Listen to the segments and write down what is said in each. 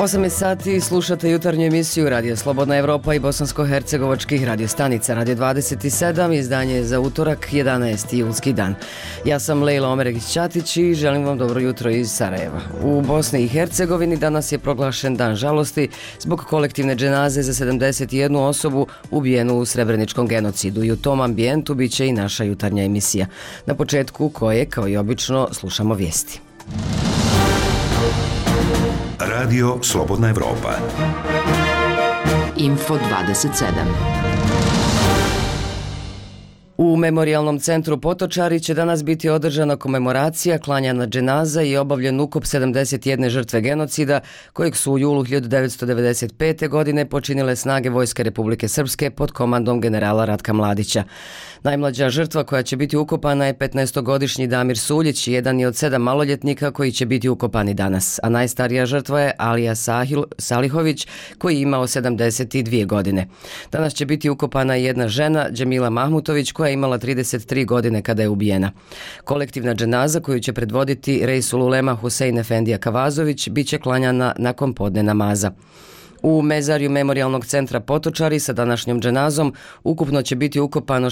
8 je sati, slušate jutarnju emisiju Radio Slobodna Evropa i bosansko-hercegovačkih radiostanica. Radio 27, izdanje za utorak, 11. julski dan. Ja sam Lejla Omeregić-Ćatić i želim vam dobro jutro iz Sarajeva. U Bosni i Hercegovini danas je proglašen dan žalosti zbog kolektivne dženaze za 71 osobu ubijenu u srebreničkom genocidu i u tom ambijentu bit će i naša jutarnja emisija. Na početku koje, kao i obično, slušamo vijesti. Radio Slobodna Evropa. Info 27. U Memorijalnom centru Potočari će danas biti održana komemoracija, klanjana dženaza i obavljen ukop 71 žrtve genocida kojeg su u julu 1995. godine počinile snage Vojske Republike Srpske pod komandom generala Ratka Mladića. Najmlađa žrtva koja će biti ukopana je 15-godišnji Damir Suljić, jedan je od 7 maloljetnika koji će biti ukopani danas, a najstarija žrtva je Alija Salihović koji je imao 72 godine. Danas će biti ukopana jedna žena, Džemila Mahmutović, koja je imala 33 godine kada je ubijena. Kolektivna dženaza koju će predvoditi Reisul Ulema Husein Efendija Kavazović bit će klanjana nakon podne namaza. U mezarju Memorijalnog centra Potočari sa današnjom dženazom ukupno će biti ukopano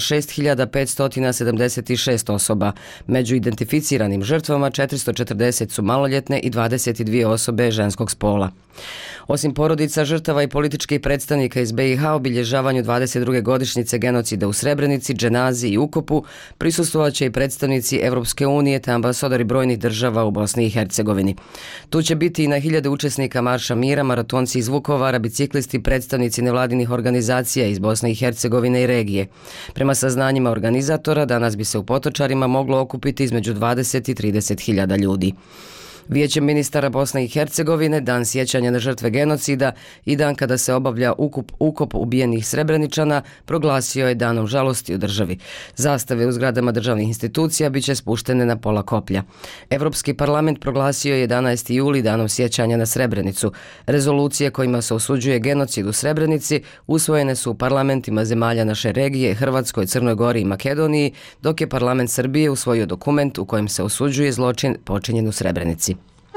6576 osoba. Među identificiranim žrtvama 440 su maloljetne i 22 osobe ženskog spola. Osim porodica žrtava i političkih predstavnika iz BiH obilježavanju 22. godišnjice genocida u Srebrenici, dženazi i ukopu prisustvovat će i predstavnici Evropske unije te ambasadori brojnih država u Bosni i Hercegovini. Tu će biti i na hiljade učesnika Marša mira, maratonci iz Vukovara, biciklisti, predstavnici nevladinih organizacija iz Bosne i Hercegovine i regije. Prema saznanjima organizatora, danas bi se u Potočarima moglo okupiti između 20 i 30 hiljada ljudi. Vijeće ministara Bosne i Hercegovine, dan sjećanja na žrtve genocida i dan kada se obavlja ukop ubijenih Srebreničana, proglasio je danom žalosti u državi. Zastave u zgradama državnih institucija bit će spuštene na pola koplja. Evropski parlament proglasio je 11. juli danom sjećanja na Srebrenicu. Rezolucije kojima se osuđuje genocid u Srebrenici usvojene su u parlamentima zemalja naše regije, Hrvatskoj, Crnoj Gori i Makedoniji, dok je parlament Srbije usvojio dokument u kojem se osuđuje zločin počinjen u Srebrenici.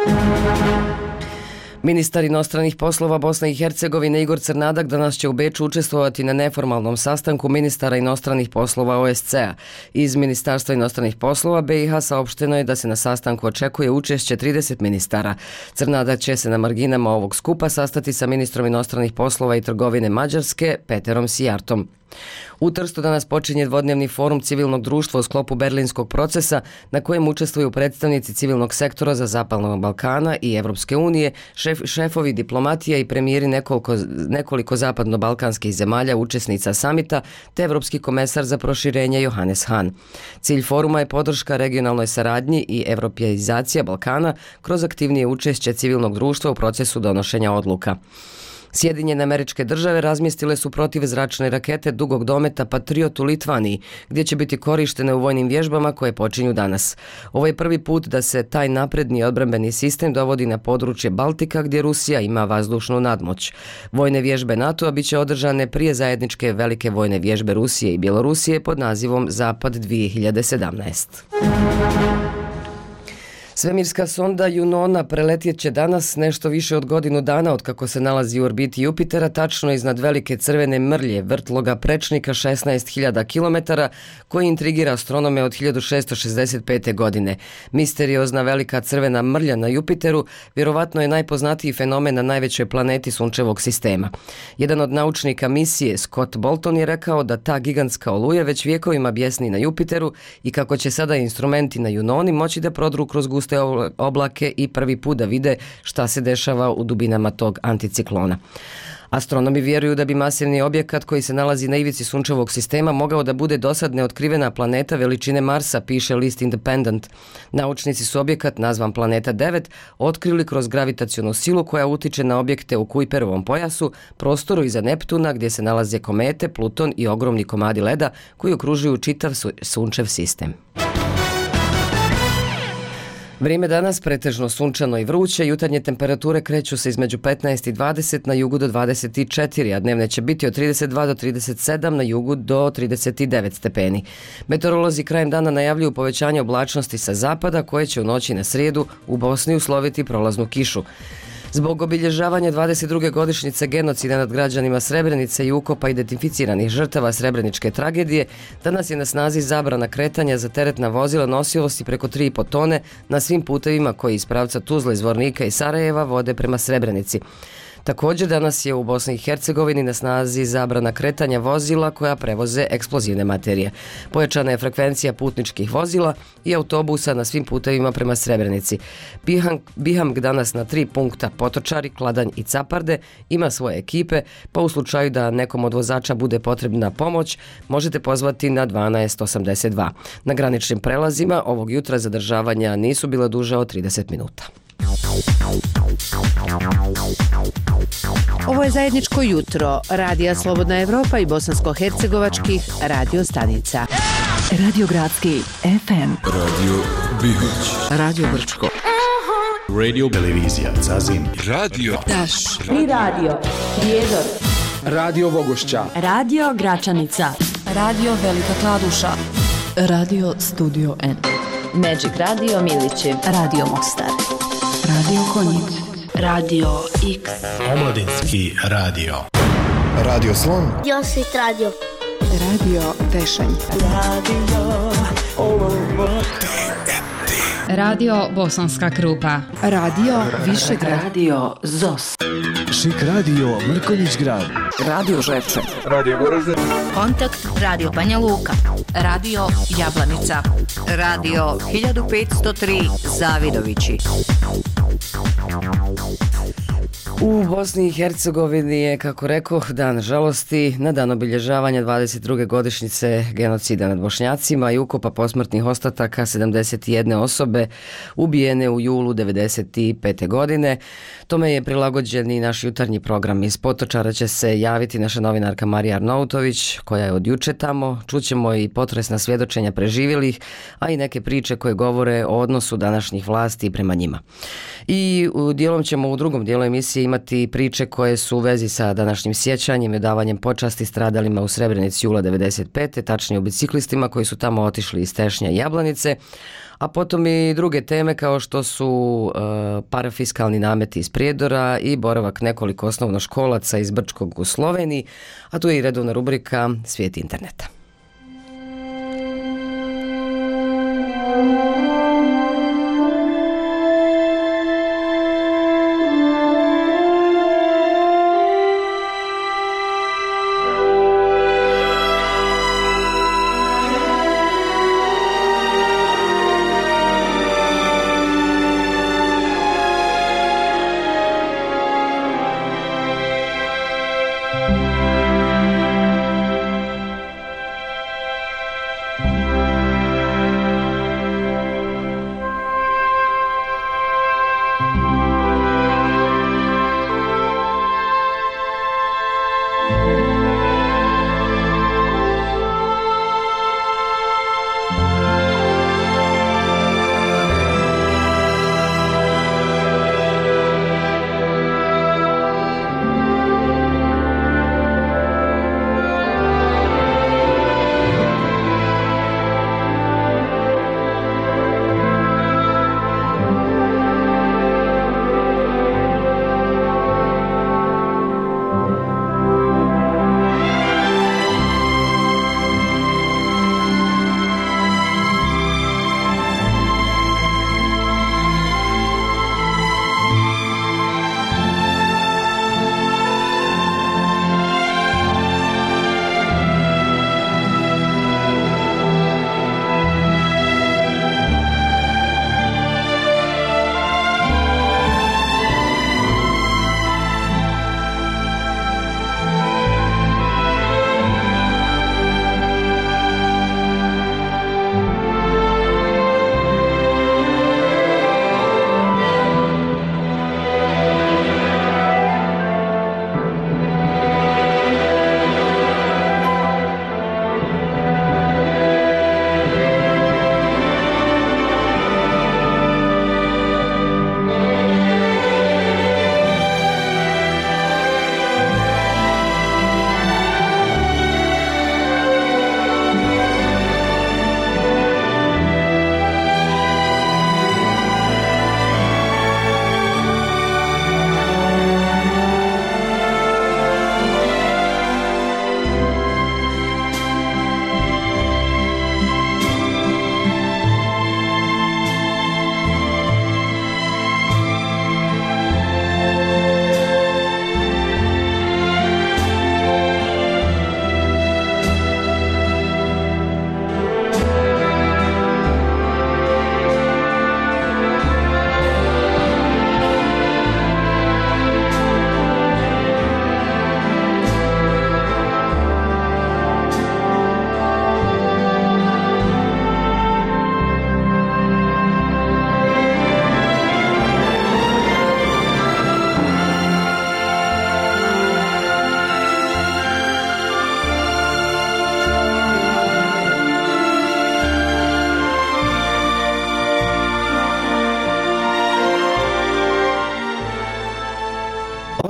Ministar inostranih poslova Bosne i Hercegovine Igor Crnadak danas će u Beču učestvovati na neformalnom sastanku ministara inostranih poslova OSCE-a. Iz Ministarstva inostranih poslova BiH saopšteno je da se na sastanku očekuje učešće 30 ministara. Crnadak će se na marginama ovog skupa sastati sa ministrom inostranih poslova i trgovine Mađarske Peterom Sijartom. U Trstu danas počinje dvodnevni forum civilnog društva u sklopu Berlinskog procesa na kojem učestvuju predstavnici civilnog sektora za Zapadnog Balkana i Evropske unije, šefovi diplomatija i premijeri nekoliko zapadno-balkanskih zemalja učesnica samita te Evropski komesar za proširenje Johannes Hahn. Cilj foruma je podrška regionalnoj saradnji i evropeizacija Balkana kroz aktivnije učešće civilnog društva u procesu donošenja odluka. Sjedinjene Američke Države razmjestile su protivzračne rakete dugog dometa Patriot u Litvaniji, gdje će biti korištene u vojnim vježbama koje počinju danas. Ovo je prvi put da se taj napredni odbrambeni sistem dovodi na područje Baltika, gdje Rusija ima vazdušnu nadmoć. Vojne vježbe NATO-a bit će održane prije zajedničke velike vojne vježbe Rusije i Bjelorusije pod nazivom Zapad 2017. Svemirska sonda Junona preletjet će danas nešto više od godinu dana od kako se nalazi u orbiti Jupitera, tačno iznad velike crvene mrlje, vrtloga prečnika 16.000 km, koji intrigira astronome od 1665. godine. Misteriozna velika crvena mrlja na Jupiteru vjerovatno je najpoznatiji fenomen na najvećoj planeti Sunčevog sistema. Jedan od naučnika misije, Scott Bolton, je rekao da ta gigantska oluja već vjekovima bjesni na Jupiteru i kako će sada instrumenti na Junoni moći da prodru kroz guste oblake i prvi put da vide šta se dešava u dubinama tog anticiklona. Astronomi vjeruju da bi masivni objekat koji se nalazi na ivici Sunčevog sistema mogao da bude dosad neotkrivena planeta veličine Marsa, piše list Independent. Naučnici su objekat, nazvan Planeta 9, otkrili kroz gravitacionu silu koja utiče na objekte u Kuiperovom pojasu, prostoru iza Neptuna gdje se nalaze komete, Pluton i ogromni komadi leda koji okružuju čitav Sunčev sistem. Vrijeme danas pretežno sunčano i vruće, jutarnje temperature kreću se između 15 i 20, na jugu do 24, a dnevne će biti od 32 do 37, na jugu do 39 stepeni. Meteorolozi krajem dana najavljuju povećanje oblačnosti sa zapada koje će u noći na srijedu u Bosni usloviti prolaznu kišu. Zbog obilježavanja 22. godišnjice genocida nad građanima Srebrenice i ukopa identificiranih žrtava srebreničke tragedije, danas je na snazi zabrana kretanja za teretna vozila nosivosti preko 3,5 tone na svim putevima koji iz pravca Tuzle, Zvornika i Sarajeva vode prema Srebrenici. Također danas je u Bosni i Hercegovini na snazi zabrana kretanja vozila koja prevoze eksplozivne materije. Pojačana je frekvencija putničkih vozila i autobusa na svim putevima prema Srebrenici. Bihang danas na 3 punkta Potočari, Kladanj i Caparde ima svoje ekipe, pa u slučaju da nekom od vozača bude potrebna pomoć, možete pozvati na 1282. Na graničnim prelazima ovog jutra zadržavanja nisu bila duža od 30 minuta. Ovo je zajedničko jutro Radija Slobodna Evropa i bosansko-hercegovačkih radio stanica. Radio Gradski FM, Radio Bihać, Radio Brčko, Radio Televizija Zazin, Radio Daš, Tri radio, Prijedor, Radio Vogošća, Radio Gračanica, Radio Velika Kladuša, Radio Studio N, Magic Radio Milići, Radio Mostar, Radio Konjic, Radio X, Omladinski radio, Radio Slon, Josit Radio, Radio Tešanj, Radio Bosanska Krupa, Radio Višegrad, Radio ZOS, Šik Radio Mrkonjić Grad, Radio Ževče, Radio Goražde, Kontakt Radio Banja Luka, Radio Jablanica, Radio 1503 Zavidovići. U Bosni i Hercegovini je, kako rekoh, dan žalosti na dan obilježavanja 22. godišnjice genocida nad Bošnjacima i ukopa posmrtnih ostataka 71 osobe ubijene u julu 1995. godine. Tome je prilagođen i naš jutarnji program. Iz Potočara će se javiti naša novinarka Marija Arnautović, koja je od juče tamo. Čućemo i potresna svjedočenja preživjelih, a i neke priče koje govore o odnosu današnjih vlasti prema njima. I u drugom dijelu emisije imati priče koje su u vezi sa današnjim sjećanjem i davanjem počasti stradalima u Srebrenici jula 1995. tačnije u biciklistima koji su tamo otišli iz Tešnja i Jablanice, a potom i druge teme kao što su parafiskalni nameti iz Prijedora i boravak nekoliko osnovnoškolaca iz Brčkog u Sloveniji, a tu je i redovna rubrika Svijet interneta.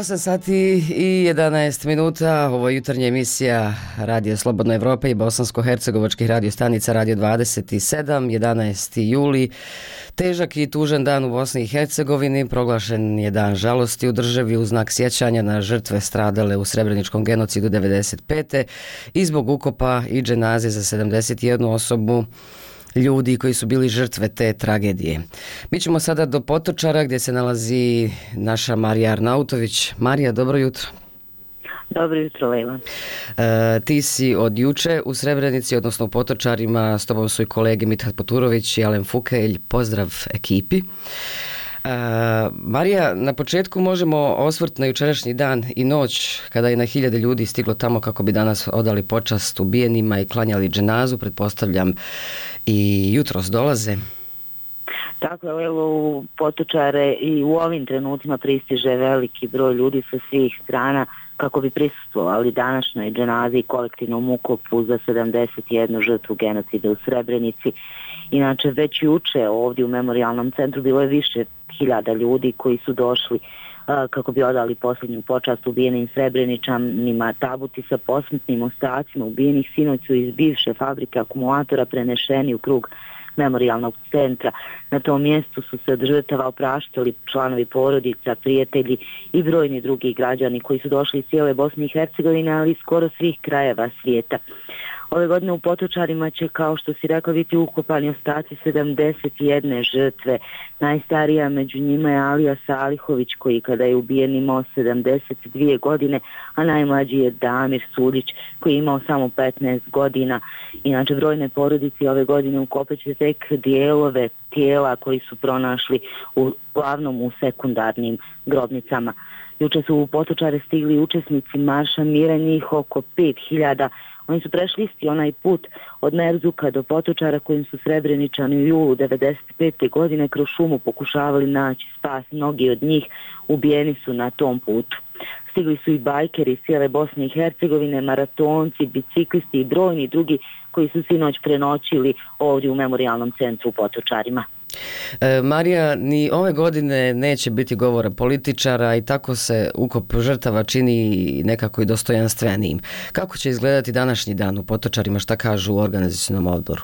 8 sati i 11 minuta, ovo je jutarnja emisija Radio Slobodna Evropa i bosansko-hercegovačkih radiostanica Radio 27, 11. juli. Težak i tužan dan u Bosni i Hercegovini, proglašen je dan žalosti u državi u znak sjećanja na žrtve stradale u Srebreničkom genocidu 95. i zbog ukopa i dženaze za 71 osobu ljudi koji su bili žrtve te tragedije. Mi ćemo sada do Potočara gdje se nalazi naša Marija Arnautović. Marija, dobro jutro. Dobro jutro, Lejla. Ti si od juče u Srebrenici, odnosno u Potočarima, s tobom su i kolege Mithat Poturović i Alen Fukelj. Pozdrav ekipi. Marija, na početku možemo osvrt na jučerašnji dan i noć kada je na hiljade ljudi stiglo tamo kako bi danas odali počast ubijenima i klanjali dženazu, pretpostavljam i jutros dolaze. Tako je, evo, u Potočare i u ovim trenutima pristiže veliki broj ljudi sa svih strana kako bi prisustvovali današnjoj dženazi i kolektivnom ukopu za 71 žrtvu genocida u Srebrenici. Inače, već juče ovdje u Memorijalnom centru bilo je više hiljada ljudi koji su došli kako bi odali posljednju počast ubijenim Srebreničanima. Tabuti sa posmrtnim ostacima ubijenih sinoć su iz bivše fabrike akumulatora prenešeni u krug Memorijalnog centra. Na tom mjestu su se od žrtava opraštali članovi porodica, prijatelji i brojni drugi građani koji su došli iz cijele Bosne i Hercegovine, ali i skoro svih krajeva svijeta. Ove godine u Potočarima će, kao što si rekla, biti ukopani ostaci 71 žrtve. Najstarija među njima je Alija Salihović, koji kada je ubijen imao 72 godine, a najmlađi je Damir Sudić, koji je imao samo 15 godina. Inače, brojne porodice ove godine ukopet će tek dijelove tijela koji su pronašli uglavnom u sekundarnim grobnicama. Juče su u Potočare stigli učesnici marša mira, njih oko 5000. Oni su prešli isti onaj put od Merzuka do Potočara kojim su Srebreničani u julu 95. godine kroz šumu pokušavali naći spas. Mnogi od njih ubijeni su na tom putu. Stigli su i bajkeri iz cijele Bosne i Hercegovine, maratonci, biciklisti i brojni drugi koji su sinoć prenoćili ovdje u Memorijalnom centru u Potočarima. Marija, ni ove godine neće biti govora političara i tako se ukop žrtava čini nekako i dostojanstvenijim. Kako će izgledati današnji dan u Potočarima, šta kažu u organizacionom odboru?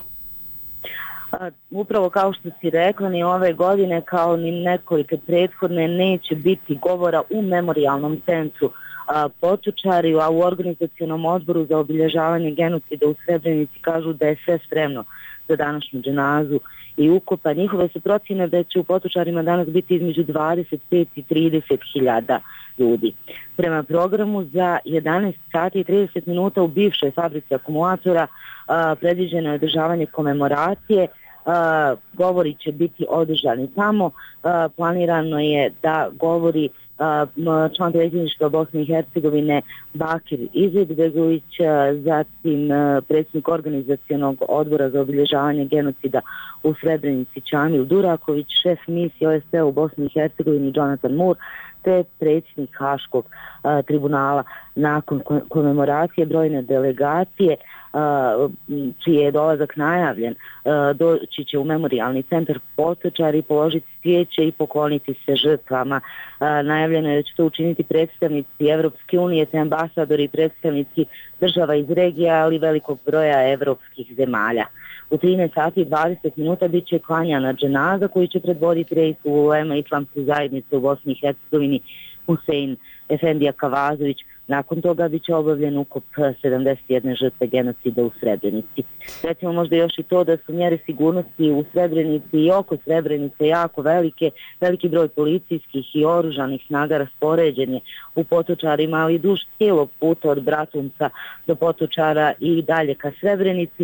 Upravo kao što si rekla, ni ove godine kao ni nekoliko prethodne neće biti govora u Memorijalnom centru Potočari, a u organizacionom odboru za obilježavanje genocida u Srebrenici kažu da je sve spremno za današnju dženazu i ukopa. Njihove su procjene da će u Potočarima danas biti između 25 i 30 hiljada ljudi. Prema programu za 11 sati i 30 minuta u bivšoj fabrici akumulatora predviđeno je održavanje komemoracije. Govori će biti održani tamo. Planirano je da govori član predsjedništva Bosne i Hercegovine Bakir Izetbegović, zatim predsjednik organizacionog odbora za obilježavanje genocida u Srebrenici Čamil Duraković, šef misije OSCE u Bosni i Hercegovini Jonathan Moore, te predsjednik Haškog tribunala. Nakon komemoracije brojne delegacije čiji je dolazak najavljen doći će u Memorijalni centar Potočari, položiti cvijeće i pokloniti se žrtvama. Najavljeno je da će to učiniti predstavnici Evropske unije, te ambasadori i predstavnici država iz regija, ali velikog broja evropskih zemalja. U 13 sati i 20 minuta bit će klanjana dženaza koju će predvoditi reis ulema islamske zajednice u Bosni i Hercegovini Husein Efendija Kavazović. Nakon toga bit će obavljen ukop 71 žrtve genocida u Srebrenici. Recimo možda još i to da su mjere sigurnosti u Srebrenici i oko Srebrenice jako velike. Veliki broj policijskih i oružanih snaga raspoređen je u Potočarima, ali duž cijelog puta od Bratunca do Potočara i dalje ka Srebrenici.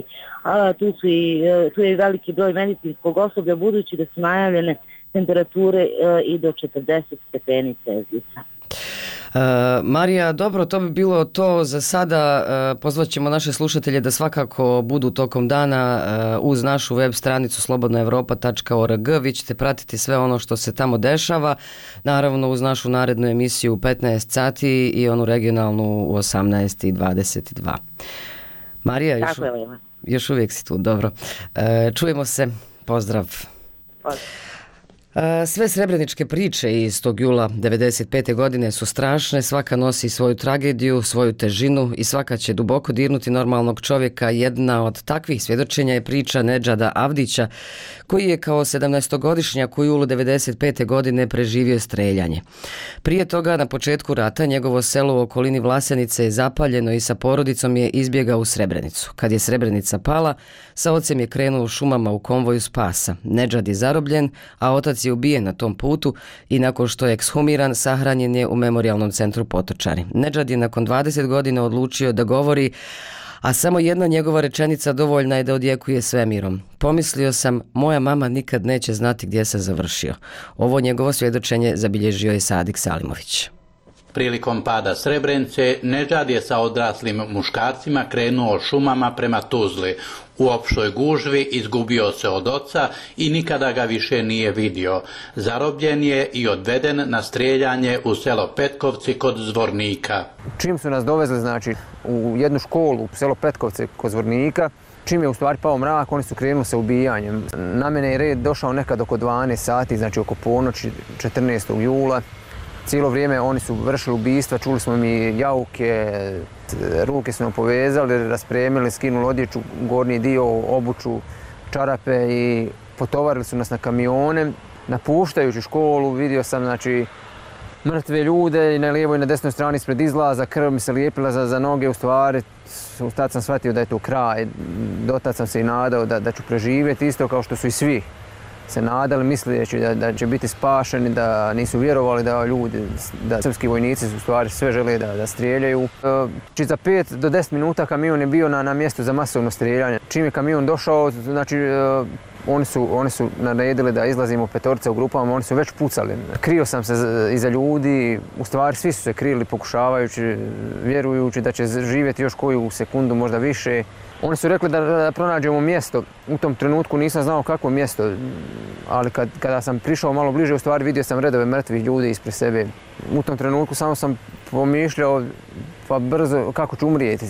Tu je i veliki broj medicinskog osoblja, budući da su najavljene temperature i do 40 stepeni Celzijusa. Marija, dobro, to bi bilo to za sada. Pozvat ćemo naše slušatelje da svakako budu tokom dana uz našu web stranicu slobodnaevropa.org. Vi ćete pratiti sve ono što se tamo dešava, naravno uz našu narednu emisiju u 15 sati i onu regionalnu u 18:22. Marija, još uvijek si tu, dobro. Čujemo se, pozdrav. Sve srebreničke priče iz tog jula 1995. godine su strašne, svaka nosi svoju tragediju, svoju težinu i svaka će duboko dirnuti normalnog čovjeka. Jedna od takvih svjedočenja je priča Nedžada Avdića, koji je kao 17-godišnjak u julu 1995. godine preživio streljanje. Prije toga, na početku rata, njegovo selo u okolini Vlasenice je zapaljeno i sa porodicom je izbjegao u Srebrenicu. Kad je Srebrenica pala, sa ocem je krenuo u šumama u konvoju spasa. Nedžad je zarobljen, a otac je ubijen na tom putu i nakon što je ekshumiran, sahranjen je u memorijalnom centru Potočari. Nedžad je nakon 20 godina odlučio da govori, a samo jedna njegova rečenica dovoljna je da odjekuje svemirom. Pomislio sam, moja mama nikad neće znati gdje sam završio. Ovo njegovo svjedočenje zabilježio je Sadik Salimović. Prilikom pada Srebrenice, Nedžad je sa odraslim muškarcima krenuo šumama prema Tuzli. U opštoj gužvi izgubio se od oca i nikada ga više nije vidio. Zarobljen je i odveden na streljanje u selo Petkovci kod Zvornika. Čim su nas dovezli, znači, u jednu školu u selo Petkovce kod Zvornika, čim je u stvari pao mrak, oni su krenuli sa ubijanjem. Na mene je red došao nekad oko 12 sati, znači oko ponoći 14. jula. Cijelo vrijeme oni su vršili ubistva, čuli smo mi jauke, ruke su nam povezali, raspremili, skinuli odjeću, gornji dio, obuću, čarape i potovarili su nas na kamione. Napuštajući školu vidio sam, znači, mrtve ljude i na lijevoj i na desnoj strani ispred izlaza, krv mi se lijepila za noge, u stvari tad sam shvatio da je to kraj. Dotad sam se i nadao da ću preživjeti, isto kao što su i svi se nadali, misleći da će biti spašeni, da nisu vjerovali da ljudi, da srpski vojnici u stvari sve žele da strijeljaju. Za 5 do 10 minuta kamion je bio na mjestu za masovno strijeljanje. Čim je kamion došao, znači oni su naredili da izlazimo petorica u grupama, oni su već pucali. Krio sam se iza ljudi, u stvari svi su se krili pokušavajući, vjerujući da će živjeti još koju sekundu, možda više. Oni su rekli da pronađemo mjesto. U tom trenutku nisam znao kakvo mjesto, ali kada sam prišao malo bliže, u stvari vidio sam redove mrtvih ljudi ispred sebe. U tom trenutku samo sam pomišljao, pa brzo, kako ću umrijeti.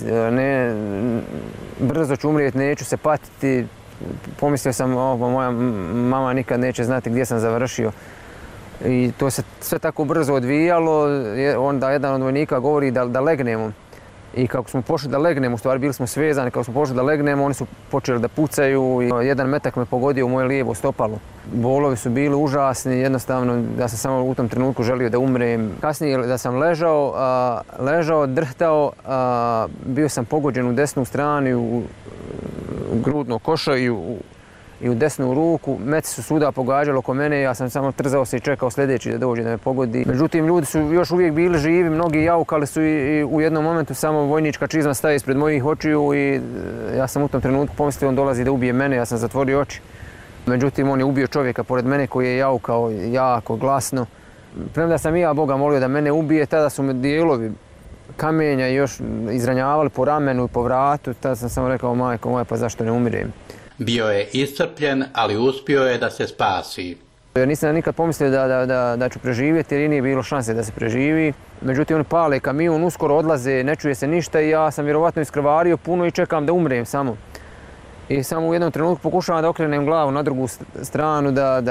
Brzo ću umrijeti, neću se patiti. Pomislio sam, moja mama nikad neće znati gdje sam završio. I to se sve tako brzo odvijalo, onda jedan od vojnika govori da legnemo. I kako smo pošli da legnemo, u stvari bili smo svezani, kako smo pošli da legnemo, oni su počeli da pucaju i jedan metak me pogodio u moje lijevo stopalo. Bolovi su bili užasni, jednostavno da sam samo u tom trenutku želio da umrem. Kasnije da sam ležao, drhtao, bio sam pogođen u desnu stranu, u grudno koša i u desnu ruku. Meci su svuda pogađali oko mene, ja sam samo trzao se i čekao sljedeći da dođe da me pogodi. Međutim, ljudi su još uvijek bili živi, mnogi jaukali su i u jednom momentu samo vojnička čizma staje ispred mojih očiju i ja sam u tom trenutku pomislio on dolazi da ubije mene, ja sam zatvorio oči. Međutim, on je ubio čovjeka pored mene koji je jaukao jako glasno. Premda sam i ja Boga molio da mene ubije, tada su me dijelovi kamenja još izranjavali po ramenu i po vratu, tada sam samo rekao, majko moja, pa zašto ne umirem? Bio je iscrpljen, ali uspio je da se spasi. Nisam nikad pomislio da ću preživjeti jer nije bilo šanse da se preživi. Međutim, oni pale kamion, uskoro odlaze, ne čuje se ništa i ja sam vjerovatno iskrvario puno i čekam da umrem samo. I samo u jednom trenutku pokušavam da okrenem glavu na drugu stranu,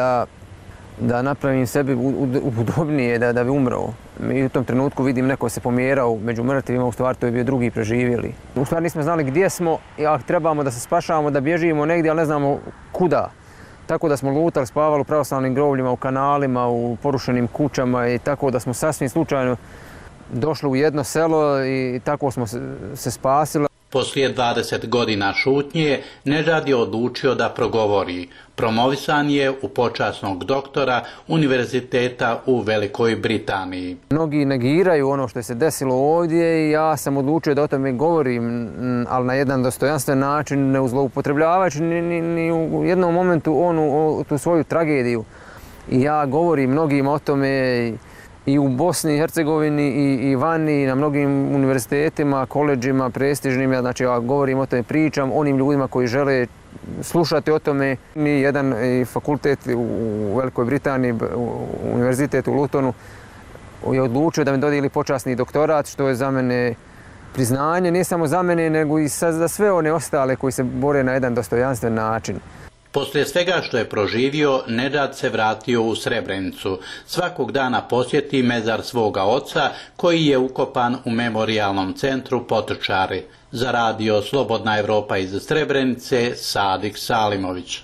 da napravim sebi udobnije, da bi umrao. I u tom trenutku vidim neko se pomjerao među mrtvima, u stvari to je bio drugi preživjeli. U stvari nismo znali gdje smo, trebamo da se spašavamo, da bježimo negdje, ali ne znamo kuda. Tako da smo lutali, spavali u pravoslavnim grovljima, u kanalima, u porušenim kućama i tako da smo sasvim slučajno došli u jedno selo i tako smo se spasili. Poslije 20 godina šutnje, Nedžad je odlučio da progovori. Promovisan je u počasnog doktora Univerziteta u Velikoj Britaniji. Mnogi negiraju ono što se desilo ovdje i ja sam odlučio da o tome govorim, ali na jedan dostojanstven način, ne zloupotrebljavajući ni u jednom momentu tu svoju tragediju. I ja govorim mnogima o tome i u Bosni i Hercegovini i vani, na mnogim univerzitetima, koledžima, prestižnim, znači ja govorim o tome, pričam onim ljudima koji žele slušati o tome. Jedan fakultet u Velikoj Britaniji, univerzitet u Lutonu, je odlučio da mi dodijeli počasni doktorat, što je za mene priznanje, ne samo za mene, nego i za sve one ostale koji se bore na jedan dostojanstven način. Poslije svega što je proživio, Nedžad se vratio u Srebrenicu. Svakog dana posjeti mezar svoga oca koji je ukopan u memorijalnom centru Potočari. Za radio Slobodna Evropa iz Srebrenice, Sadik Salimović.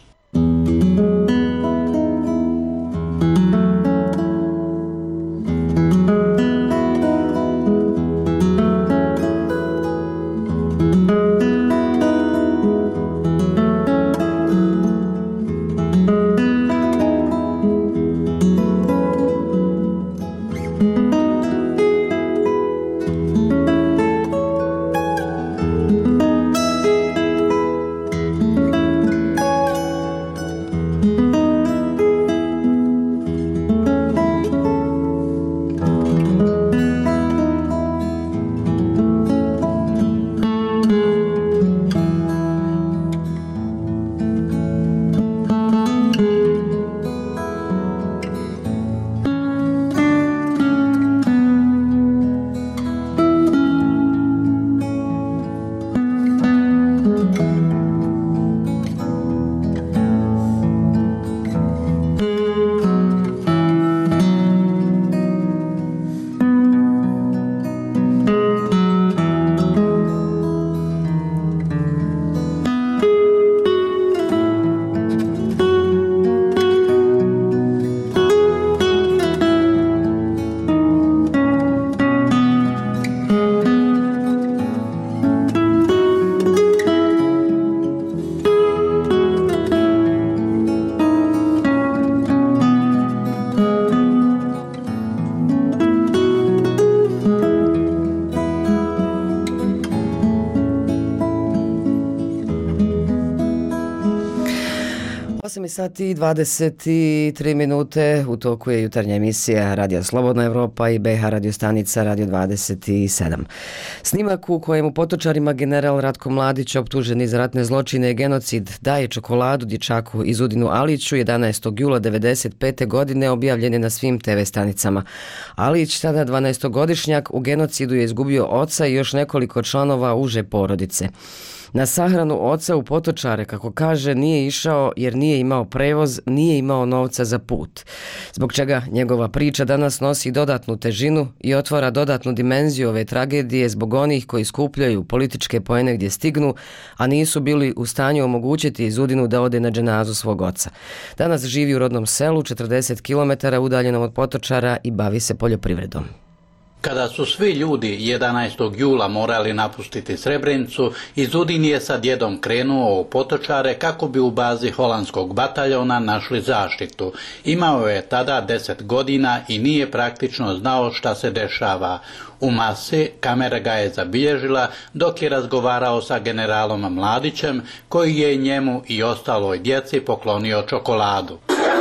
Sati 23 minute, u toku je jutarnja emisija Radio Slobodna Evropa i BH radio stanica Radio 27. Snimak u kojem u Potočarima general Ratko Mladić, optuženi za ratne zločine i genocid, daje čokoladu dječaku iz Udinu Aliću 11. jula 1995. godine, objavljen je na svim TV stanicama. Alić, tada 12-godišnjak, u genocidu je izgubio oca i još nekoliko članova uže porodice. Na sahranu oca u Potočare, kako kaže, nije išao jer nije imao prevoz, nije imao novca za put. Zbog čega njegova priča danas nosi dodatnu težinu i otvara dodatnu dimenziju ove tragedije zbog onih koji skupljaju političke poene gdje stignu, a nisu bili u stanju omogućiti Izudinu da ode na dženazu svog oca. Danas živi u rodnom selu, 40 km udaljenom od Potočara i bavi se poljoprivredom. Kada su svi ljudi 11. jula morali napustiti Srebrenicu, Izudin je sa djedom krenuo u Potočare kako bi u bazi holandskog bataljona našli zaštitu. Imao je tada 10 godina i nije praktično znao šta se dešava. U masi kamera ga je zabilježila dok je razgovarao sa generalom Mladićem, koji je njemu i ostaloj djeci poklonio čokoladu.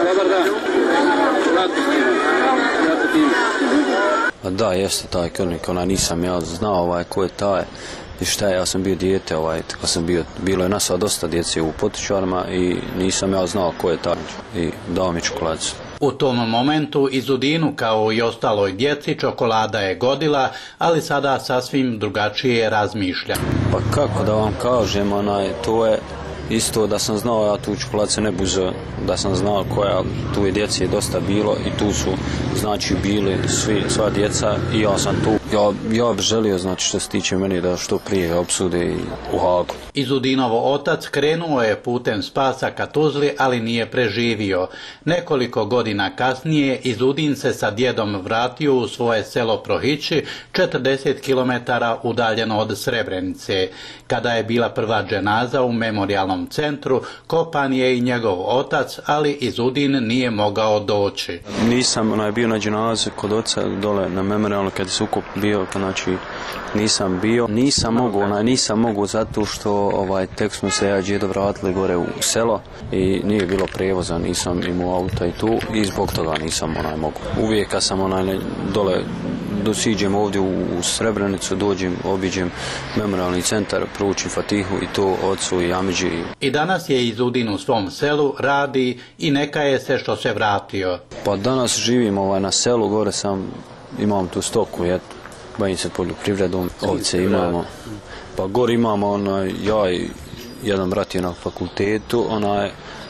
Da, jeste taj krvnik, nisam ja znao ko je taj i šta je, ja sam bio dijete, kad sam bilo je nas dosta djece u Potočarima i nisam ja znao ko je taj i dao mi čokoladicu. U tom momentu Izudinu, kao i ostaloj djeci, čokolada je godila, ali sada sasvim drugačije razmišlja. Pa kako da vam kažem, to je isto da sam znao, ja tu čokoladice ne buze, da sam znao koja, tu je djeci dosta bilo i tu su, znači, bili sva djeca i ja sam tu. Ja bih želio, znači, što se tiče meni, da što prije opsude u Hagu. Izudinovo otac krenuo je putem spasa ka Tuzli, ali nije preživio. Nekoliko godina kasnije Izudin se sa djedom vratio u svoje selo Prohići, 40 km udaljeno od Srebrenice. Kada je bila prva dženaza u memorijalnom centru, kopan je i njegov otac, ali Izudin nije mogao doći. Nisam bio na dženazi kod oca dole na memorijalno kad je ukop bio, znači nisam bio. Nisam mogao zato što tek smo se ja djedo vratili gore u selo i nije bilo prevoza, nisam imao auta i tu i zbog toga nisam mogao. Uvijek kad sam dole dosiđem ovdje u Srebrenicu, dođem, obiđem memorialni centar, proučim Fatihu i to ocu i Amidži. I danas je Izudin u svom selu, radi i neka je se što se vratio. Pa danas živim na selu, gore imam tu stoku, bavim se poljoprivredom, ovce imamo. Pa gore imamo, ja i jedan brat je na fakultetu,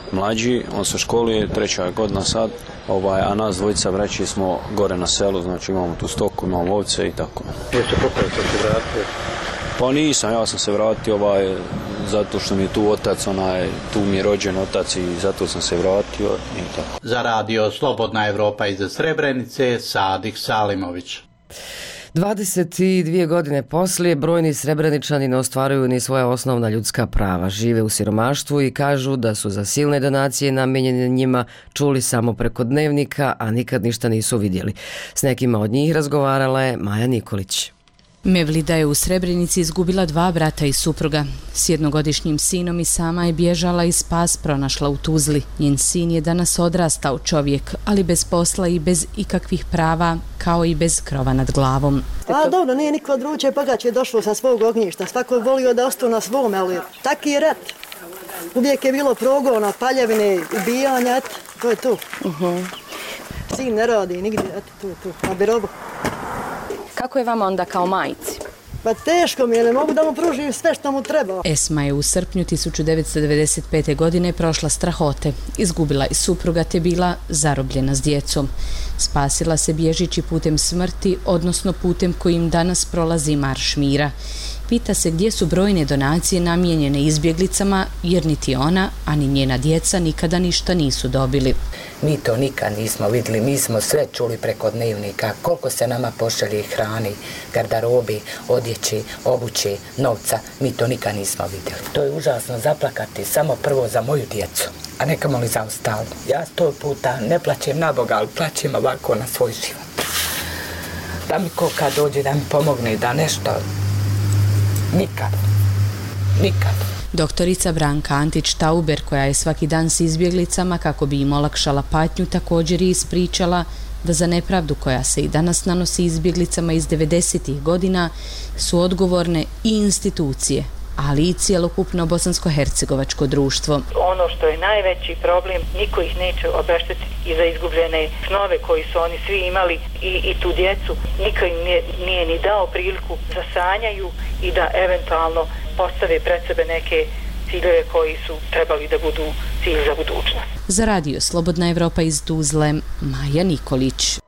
mlađi, on se školuje, 3. godina sad, a nas dvojica braći smo gore na selu, znači imamo tu stoku, imamo ovce i tako. Jeste popravili što se vratio? Pa nisam, ja sam se vratio zato što mi je tu otac, tu mi je rođen otac i zato sam se vratio i tako. Za radio Slobodna Evropa iz Srebrenice, Sadik Salimović. 22 godine poslije brojni Srebreničani ne ostvaruju ni svoja osnovna ljudska prava. Žive u siromaštvu i kažu da su za silne donacije namijenjene njima čuli samo preko dnevnika, a nikad ništa nisu vidjeli. S nekima od njih razgovarala je Maja Nikolić. Mevlida je u Srebrenici izgubila 2 brata i supruga. S jednogodišnjim sinom i sama je bježala i spas pronašla u Tuzli. Njen sin je danas odrastao čovjek, ali bez posla i bez ikakvih prava, kao i bez krova nad glavom. Dobro, nije niko od vruće pogače došlo sa svog ognjišta. Svako je volio da ostao na svome, ali taki je rat. Uvijek je bilo progona, paljevine, ubijanja, to je tu. Sin ne radi nigdje, tu, na birobu. Kako je vama onda kao majci? Pa teško mi je, ne mogu da mu pružim sve što mu treba. Esma je u srpnju 1995. godine prošla strahote. Izgubila je supruga te bila zarobljena s djecom. Spasila se bježići putem smrti, odnosno putem kojim danas prolazi Marš mira. Pita se gdje su brojne donacije namijenjene izbjeglicama, jer niti ona, ani njena djeca nikada ništa nisu dobili. Mi to nikad nismo vidjeli, mi smo sve čuli preko dnevnika, koliko se nama pošalje hrani, gardarobi, odjeći, obući, novca, mi to nikad nismo vidjeli. To je užasno zaplakati, samo prvo za moju djecu, a nekamo li za ostalo. Ja 100 puta ne plaćem na Boga, ali plaćem ovako na svoj život. Da mi ko kad dođe da mi pomogne, da nešto, nikad. Doktorica Branka Antić-Tauber, koja je svaki dan s izbjeglicama kako bi im olakšala patnju, također je ispričala da za nepravdu koja se i danas nanosi izbjeglicama iz 90. godina su odgovorne i institucije, ali i cijelokupno bosansko-hercegovačko društvo. Ono što je najveći problem, niko ih neće obeštetiti i za izgubljene snove koji su oni svi imali i tu djecu. Niko im nije ni dao priliku da sanjaju i da eventualno postave pred sebe neke ciljeve koji su trebali da budu cilj za budućnost. Za radio Slobodna Evropa iz Tuzle, Maja Nikolić.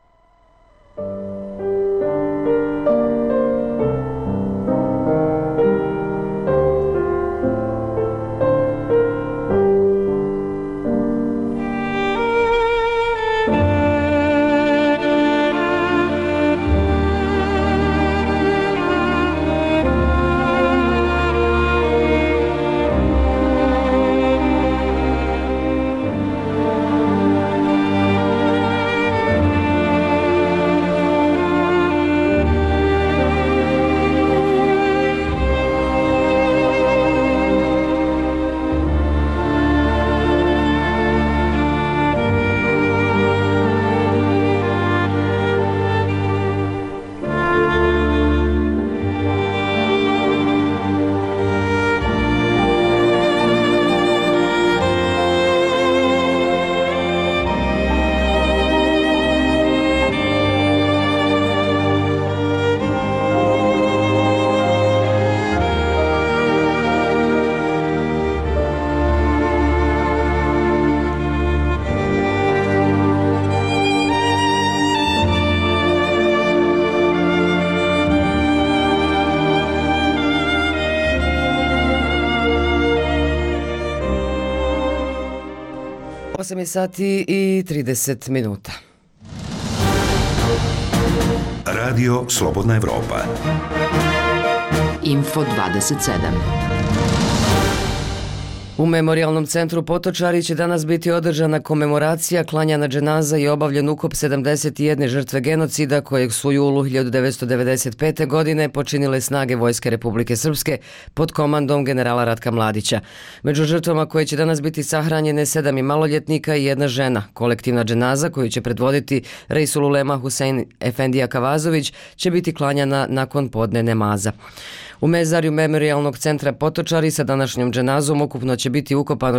Sati i 30 minuta. Radio Slobodna Evropa. Info 27. U Memorijalnom centru Potočari će danas biti održana komemoracija, klanjana dženaza i obavljen ukop 71 žrtve genocida kojeg su u julu 1995. godine počinile snage Vojske Republike Srpske pod komandom generala Ratka Mladića. Među žrtvama koje će danas biti sahranjene 7 maloljetnika i 1 žena. Kolektivna dženaza koju će predvoditi Reisul Ulema Husein Efendija Kavazović će biti klanjana nakon podne namaza. U mezarju Memorijalnog centra Potočari sa današnjom dženazom ukupno će biti ukopano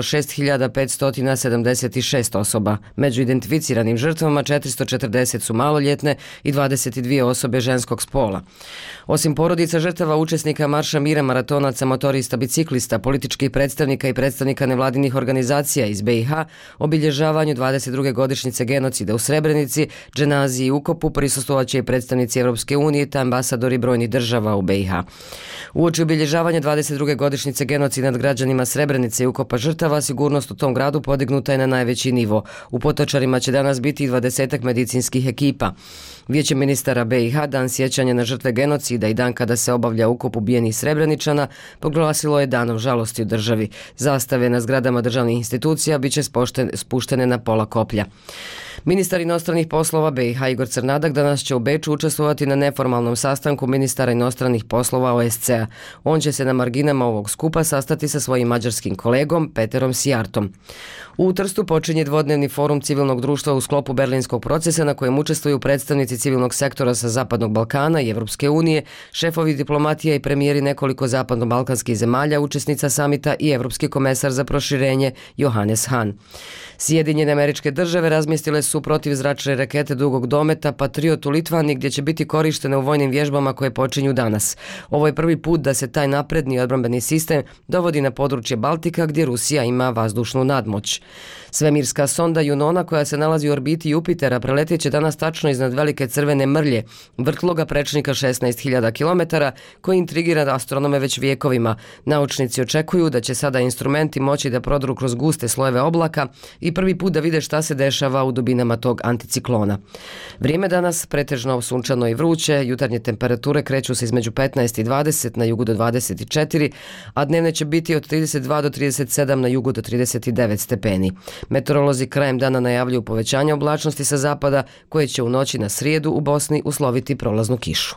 6576 osoba. Među identificiranim žrtvama 440 su maloljetne i 22 osobe ženskog spola. Osim porodica žrtava učesnika Marša mira, maratonaca, motorista, biciklista, političkih predstavnika i predstavnika nevladinih organizacija iz BiH, obilježavanju 22. godišnjice genocida u Srebrenici, dženaziji i ukopu prisustvovaće i predstavnici Europske unije te ambasadori brojnih država u BiH. Uoči obilježavanja 22. godišnjice genocida nad građanima Srebrenice i ukopa žrtava, sigurnost u tom gradu podignuta je na najveći nivo. U Potočarima će danas biti 20 medicinskih ekipa. Vijeće ministara BiH dan sjećanja na žrtve genocida i dan kada se obavlja ukop ubijenih Srebreničana proglasilo je danom žalosti u državi. Zastave na zgradama državnih institucija bit će spuštene na pola koplja. Ministar inostranih poslova BiH Igor Crnadak danas će u Beču učestvovati na neformalnom sastanku ministara inostranih poslova OSCE-a. On će se na marginama ovog skupa sastati sa svojim mađarskim kolegom Peterom Sijartom. U Trstu počinje dvodnevni forum civilnog društva u sklopu berlinskog procesa na kojem učestvuju predstavnici civilnog sektora sa Zapadnog Balkana i Evropske unije, šefovi diplomatija i premijeri nekoliko zapadno-balkanskih zemalja, učesnica samita i Evropski komesar za proširenje Johannes Hahn. Sjedinjene Američke Države razmjestile su protivzračne rakete dugog dometa Patriot u Litvani gdje će biti korištene u vojnim vježbama koje počinju danas. Ovo je prvi put da se taj napredni odbrambeni sistem dovodi na područje Baltika gdje Rusija ima vazdušnu nadmoć. Svemirska sonda Junona koja se nalazi u orbiti Jupitera preletit će danas tačno iznad velike crvene mrlje, vrtloga prečnika 16.000 km koji intrigira astronome već vijekovima. Naučnici očekuju da će sada instrumenti moći da prodru kroz guste slojeve oblaka i prvi put da vide šta se dešava u dubinama tog anticiklona. Vrijeme danas pretežno sunčano i vruće, jutarnje temperature kreću se između 15 i 20, na jugu do 24, a dnevne će biti od 32 do 37, na jugu do 39 stepeni. Meteorolozi krajem dana najavljuju povećanje oblačnosti sa zapada koje će u noći na srijedu u Bosni usloviti prolaznu kišu.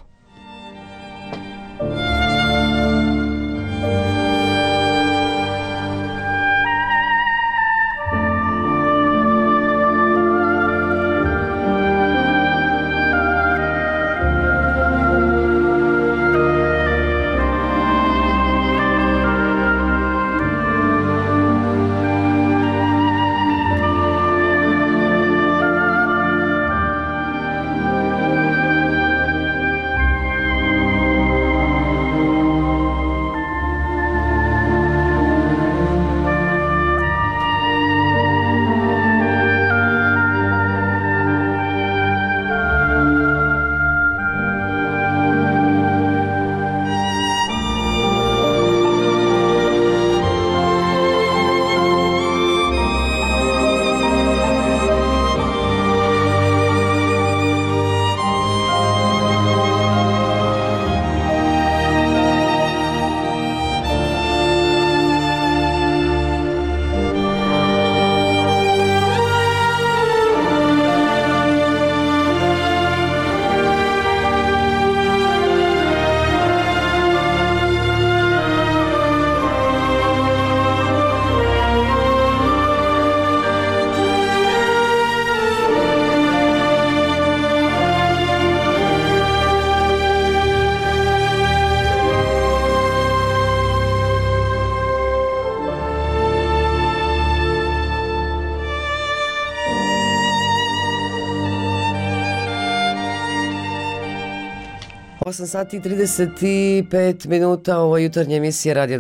Sati 35 minuta, ovo je jutarnja emisija Radio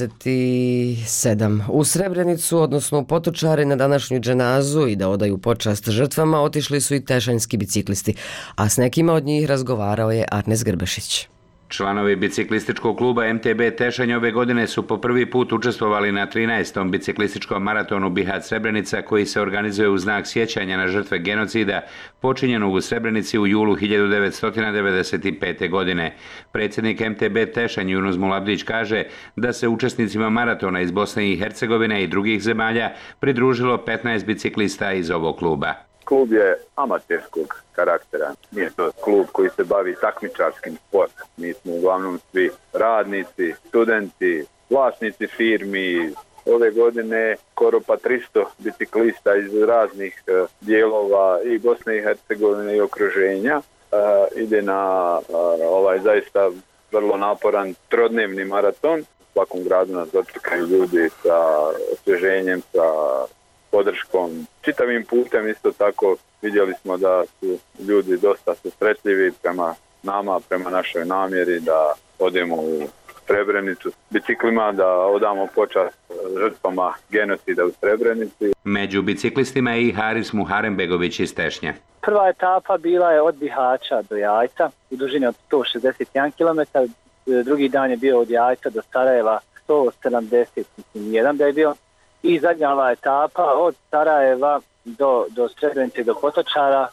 27. U Srebrenicu, odnosno u Potočare, na današnju dženazu i da odaju počast žrtvama otišli su i tešanjski biciklisti, a s nekima od njih razgovarao je Arnes Grbešić. Članovi biciklističkog kluba MTB Tešanj ove godine su po prvi put učestvovali na 13. biciklističkom maratonu Bihać Srebrenica koji se organizuje u znak sjećanja na žrtve genocida počinjenog u Srebrenici u julu 1995. godine. Predsjednik MTB Tešanj Yunus Mulabdić kaže da se učesnicima maratona iz Bosne i Hercegovine i drugih zemalja pridružilo 15 biciklista iz ovog kluba. Klub je amaterskog karaktera, nije to klub koji se bavi takmičarskim sportom. Mi smo uglavnom svi radnici, studenti, vlasnici firmi. Ove godine skoro pa 300 biciklista iz raznih dijelova i Bosne i Hercegovine i okruženja ide na ovaj zaista vrlo naporan trodnevni maraton. svakom gradu nas dočekaju ljudi sa osvježenjem, sa podrškom. Čitavim putem isto tako vidjeli smo da su ljudi dosta susretljivi prema nama, prema našoj namjeri da odemo u Srebrenicu biciklima, da odamo počast žrtvama genocida u Srebrenici. Među biciklistima je i Haris Muharembegović iz Tešnje. Prva etapa bila je od Bihaća do Jajca u dužini od 161 km, drugi dan je bio od Jajca do Sarajeva 171 da je bio i zadnja ova etapa od Sarajeva do Srebrenice do Potočara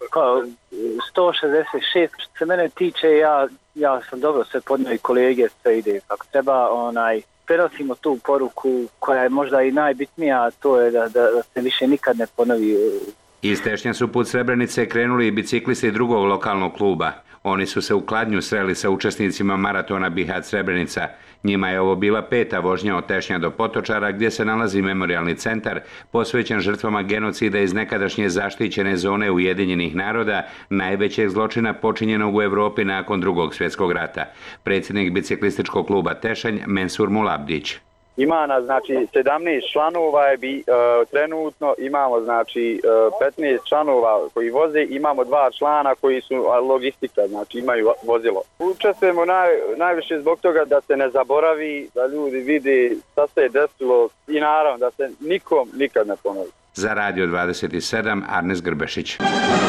166. Što se mene tiče, ja sam dobro sve podnio i kolege, sve ide kako treba, prenosimo tu poruku koja je možda i najbitnija, a to je da se više nikad ne ponovi. Iz Tešnja su put Srebrenice krenuli i biciklisti drugog lokalnog kluba. Oni su se u Kladnju sreli sa učesnicima maratona Bihać Srebrenica. Njima je ovo bila 5. vožnja od Tešnja do Potočara, gdje se nalazi memorijalni centar posvećen žrtvama genocida iz nekadašnje zaštićene zone Ujedinjenih naroda, najvećeg zločina počinjenog u Europi nakon Drugog svjetskog rata. Predsjednik biciklističkog kluba Tešanj Mensur Mulabdić. Ima nas 17 članova, trenutno imamo 15 članova koji voze, imamo 2 člana koji su logistika, imaju vozilo. Učestvujemo najviše zbog toga da se ne zaboravi, da ljudi vidi šta se je desilo i naravno da se nikom nikad ne ponovi. Za Radio 27 Arnes Grbešić.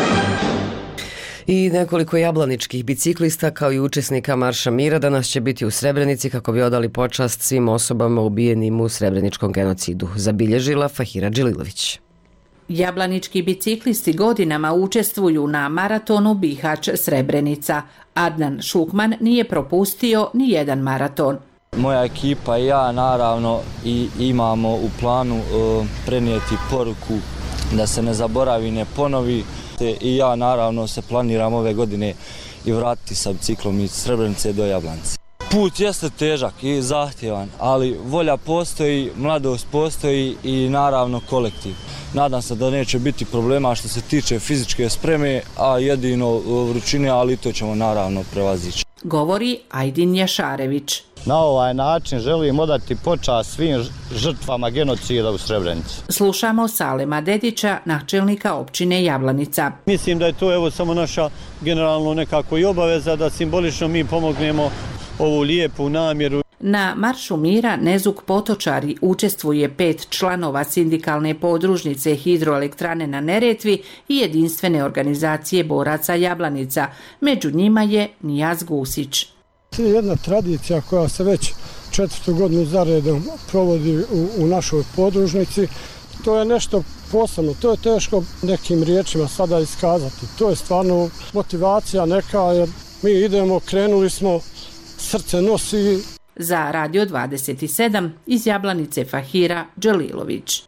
I nekoliko jablaničkih biciklista kao i učesnika Marša mira danas će biti u Srebrenici kako bi odali počast svim osobama ubijenim u srebreničkom genocidu, zabilježila Fahira Dželilović. Jablanički biciklisti godinama učestvuju na maratonu Bihać Srebrenica. Adnan Šukman nije propustio ni jedan maraton. Moja ekipa i ja naravno imamo u planu prenijeti poruku da se ne zaboravi, ne ponovi. I ja naravno se planiram ove godine i vratiti sa biciklom iz Srebrenice do Jablanice. Put jeste težak i zahtjevan, ali volja postoji, mladost postoji i naravno kolektiv. Nadam se da neće biti problema što se tiče fizičke spreme, a jedino vrućine, ali to ćemo naravno prevazići. Govori Ajdin Jašarević. Na ovaj način želim odati počast svim žrtvama genocida u Srebrenici. Slušamo Salema Dedića, načelnika općine Jablanica. Mislim da je to samo naša generalno nekako i obaveza da simbolično mi pomognemo ovu lijepu namjeru. Na Maršu mira Nezuk Potočari učestvuje 5 članova sindikalne podružnice Hidroelektrane na Neretvi i jedinstvene organizacije boraca Jablanica. Među njima je Nijaz Gusić. To je jedna tradicija koja se već 4. godinu zaredom provodi u našoj podružnici. To je nešto posebno, to je teško nekim riječima sada iskazati. To je stvarno motivacija neka, jer mi idemo, krenuli smo, srce nosi. Za Radio 27 iz Jablanice Fahira Dželilović.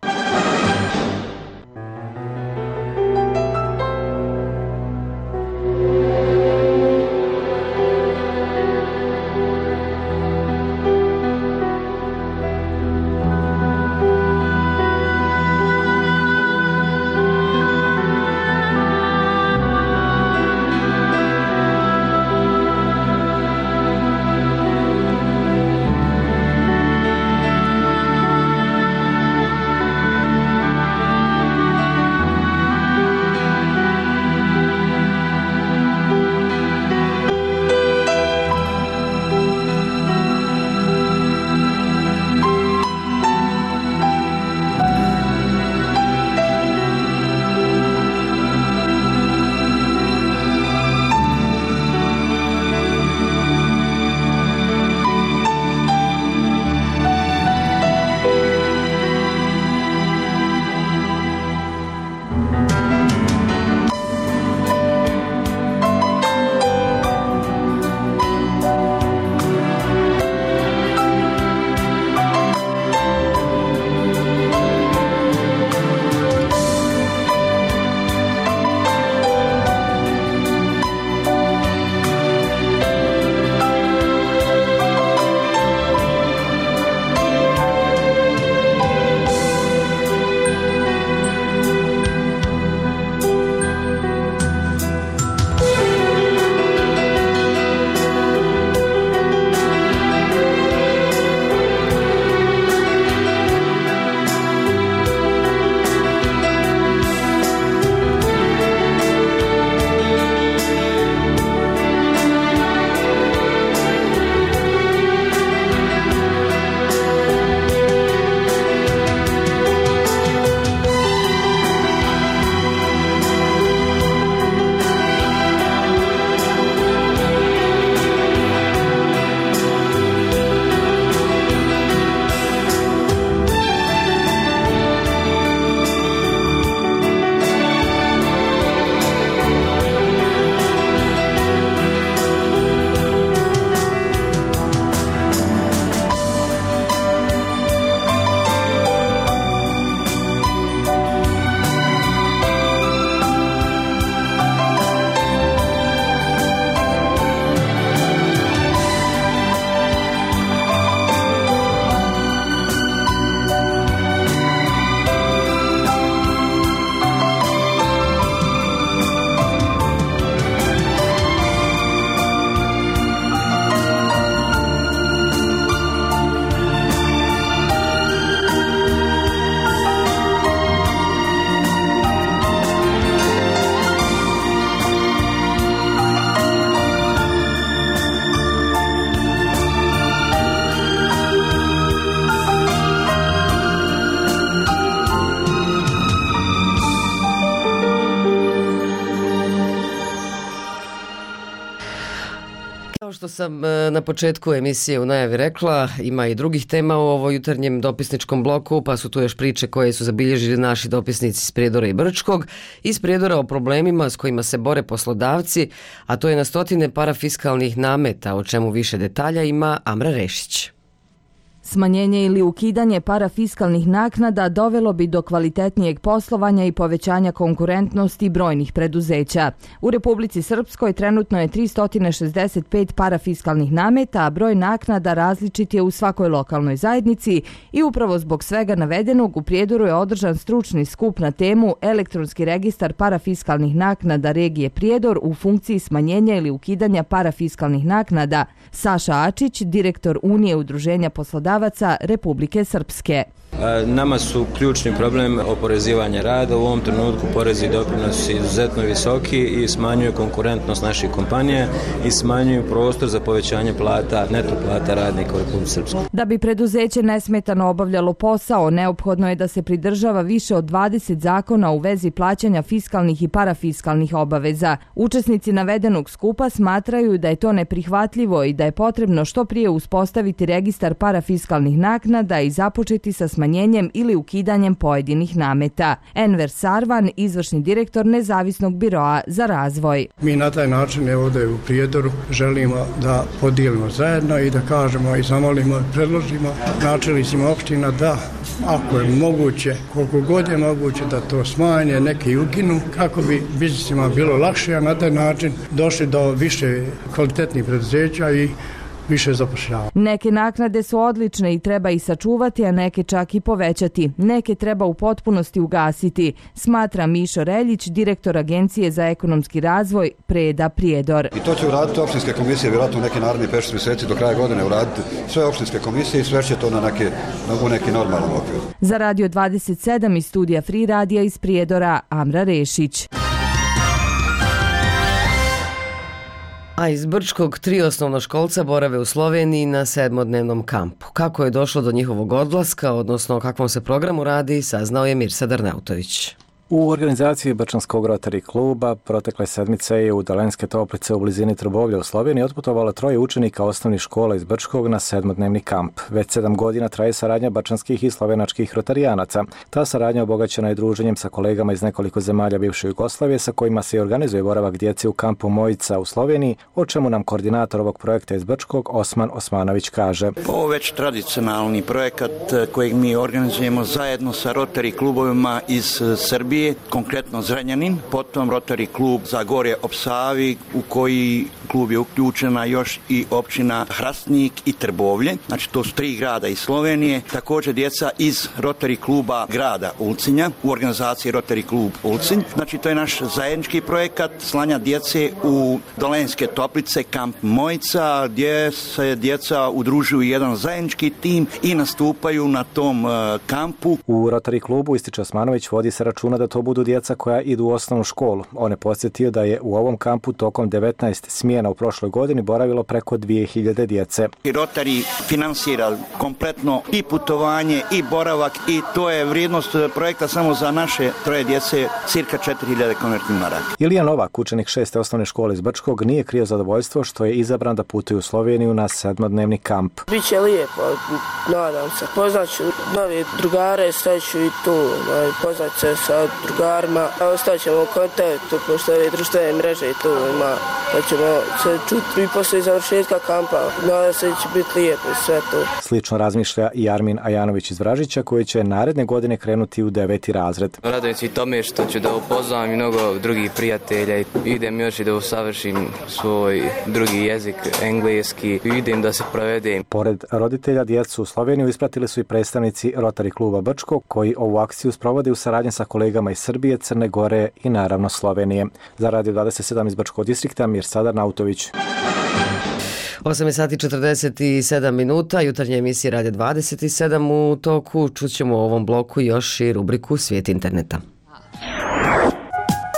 sam na početku emisije u najavi rekla, ima i drugih tema u ovoj jutarnjem dopisničkom bloku, pa su tu još priče koje su zabilježili naši dopisnici iz Prijedora i Brčkog, iz Prijedora o problemima s kojima se bore poslodavci, a to je na stotine parafiskalnih nameta, o čemu više detalja ima Amra Rešić. Smanjenje ili ukidanje parafiskalnih naknada dovelo bi do kvalitetnijeg poslovanja i povećanja konkurentnosti brojnih preduzeća. U Republici Srpskoj trenutno je 365 parafiskalnih nameta, a broj naknada različit je u svakoj lokalnoj zajednici i upravo zbog svega navedenog u Prijedoru je održan stručni skup na temu Elektronski registar parafiskalnih naknada regije Prijedor u funkciji smanjenja ili ukidanja parafiskalnih naknada. Saša Ačić, direktor Unije udruženja poslodavaca Republike Srpske. Nama su ključni problem oporezivanja rada. U ovom trenutku porezi i doprinosi izuzetno visoki i smanjuju konkurentnost naših kompanija i smanjuju prostor za povećanje plata, neto plata radnika u Republici Srpskoj. Da bi preduzeće nesmetano obavljalo posao, neophodno je da se pridržava više od 20 zakona u vezi plaćanja fiskalnih i parafiskalnih obaveza. Učesnici navedenog skupa smatraju da je to neprihvatljivo i da je potrebno što prije uspostaviti registar parafiskalnih naknada i započeti sa smanjenjem ili ukidanjem pojedinih nameta. Enver Sarvan, izvršni direktor Nezavisnog biroa za razvoj. Mi na taj način ovdje u Prijedoru želimo da podijelimo zajedno i da kažemo i zamolimo i predložimo načelnicima opština da ako je moguće, koliko god je moguće da to smanje, neki ukinu kako bi biznisima bilo lakše, a na taj način došli do više kvalitetnih preduzeća i više zapošljava. Neke naknade su odlične i treba ih sačuvati, a neke čak i povećati. Neke treba u potpunosti ugasiti, smatra Mišo Reljić, direktor Agencije za ekonomski razvoj Preda Prijedor. I to će uraditi opštinske komisije, vjerojatno u neki naredni 5 mjeseci do kraja godine uraditi sve opštinske komisije i sve će to u neki normalan okvir. Za Radio 27 iz studija Free Radija iz Prijedora, Amra Rešić. A iz Brčkog 3 osnovnoškolca borave u Sloveniji na 7-dnevnom kampu. Kako je došlo do njihovog odlaska, odnosno o kakvom se programu radi, saznao je Mirsad Arnautović. U organizaciji Brčanskog Rotary kluba protekle sedmice je u Dalenske Toplice u blizini Trbovlja u Sloveniji otputovalo 3 učenika osnovnih škola iz Brčkog na 7-dnevni kamp. Već 7 godina traje saradnja brčanskih i slovenačkih rotarijanaca. Ta saradnja obogaćena je druženjem sa kolegama iz nekoliko zemalja bivše Jugoslavije sa kojima se organizuje boravak djece u kampu Mojica u Sloveniji, o čemu nam koordinator ovog projekta iz Brčkog Osman Osmanović kaže. Ovo je već tradicionalni projekat kojeg mi organizujemo zajedno sa Rotary klubovima iz Srbije, konkretno Zrenjanin, potom Rotary klub Zagorje ob Savi, u koji klub je uključena još i općina Hrastnik i Trbovlje, znači to su 3 grada iz Slovenije, također djeca iz Rotary kluba grada Ulcinja u organizaciji Rotary klub Ulcinj, znači to je naš zajednički projekat slanja djece u Dalenske Toplice, kamp Mojica, gdje se djeca udružuju u jedan zajednički tim i nastupaju na tom kampu. U Rotary klubu, ističe Osmanović, vodi se računa da to budu djeca koja idu u osnovnu školu. On je podsjetio da je u ovom kampu tokom 19 smjena u prošloj godini boravilo preko 2000 djece. Rotary finansira kompletno i putovanje i boravak i to je vrijednost projekta samo za naše 3 djece cirka 4000 konvertnih maraka. Ilija Novak, učenik 6. osnovne škole iz Brčkog, nije krio zadovoljstvo što je izabran da putuje u Sloveniju na 7-dnevni kamp. Biće lijepo, nadam se. Poznaću nove drugare, staću i tu, poznat se sa drugarima, a ostaćemo u kontaktu, pošto ove društvene mreže i tu ima, pa ćemo se čuti i poslije završetka kampa. Nadam se da će biti lijepo i sve to. Slično razmišlja i Armin Ajanović iz Vražića, koji će naredne godine krenuti u 9. razred. Radujem se i tome što ću da upoznam i mnogo drugih prijatelja i idem još i da usavršim svoj drugi jezik, engleski, i idem da se provedem. Pored roditelja, djecu u Sloveniju ispratili su i predstavnici Rotary kluba Brčko, koji ovu akciju sprovode u saradnji sa kolegama iz Srbije, Crne Gore i naravno Slovenije. Za Radio 27 iz Brčkog distrikta, Mirsad Arnautović. 8:47 minuta, jutarnje emisije Radio 27 u toku. Čućemo u ovom bloku još i rubriku Svijet interneta.